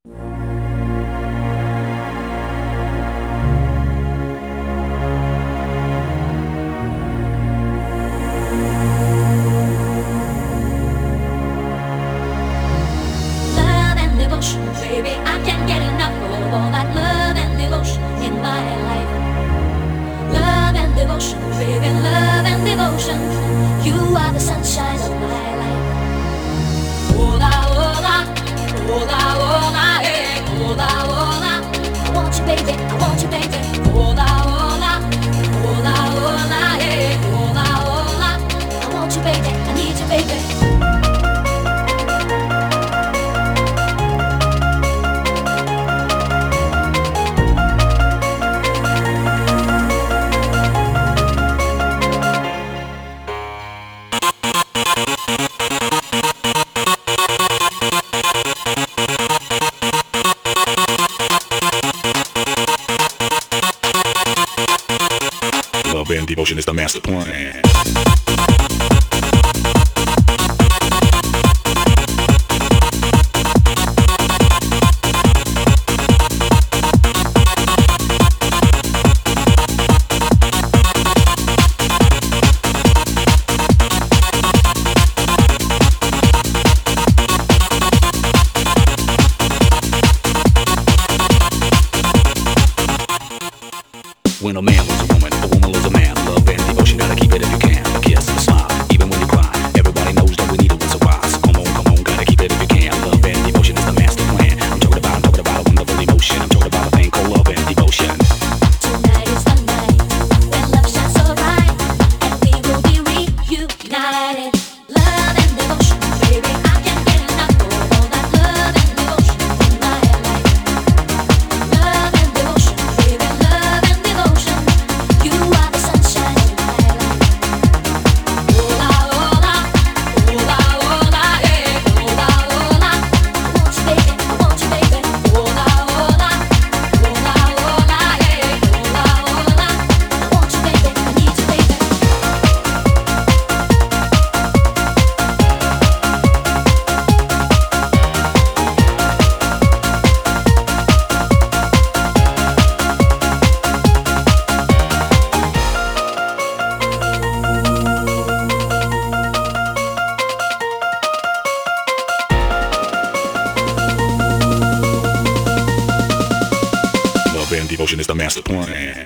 Love and devotion, baby, I can't get enough of all that love and devotion in my life. Love and devotion, baby, love and devotion. You are the sunshine of my life. Hola, hola, hola, hola, hey, hola, hola. I want you, baby, I want you, baby. Hola, hola, hola, hola, hey, hola, hola. I want you, baby, I need you, baby. Love and devotion is the master plan. When a man loves a woman loves a man. Love and devotion, gotta keep it if you can. A kiss, a smile, even when you cry. Everybody knows that we need a little surprise. Come on, gotta keep it if you can. Love and devotion is the master plan. I'm talking about a wonderful emotion. I'm talking about a thing called love and devotion. Tonight is the night when love shines so bright, and we will be reunited. Love and devotion, baby, I can't get enough of all that love and devotion in my life. Love and devotion, baby, love and devotion. You are the sunshine of my life. Hola, hola, hola, hola, hey, hola, hola. I want you, baby, hola, hola, hola, hola, hey, hola, hola. I want you, baby, I need you, baby. Love and devotion is the master plan.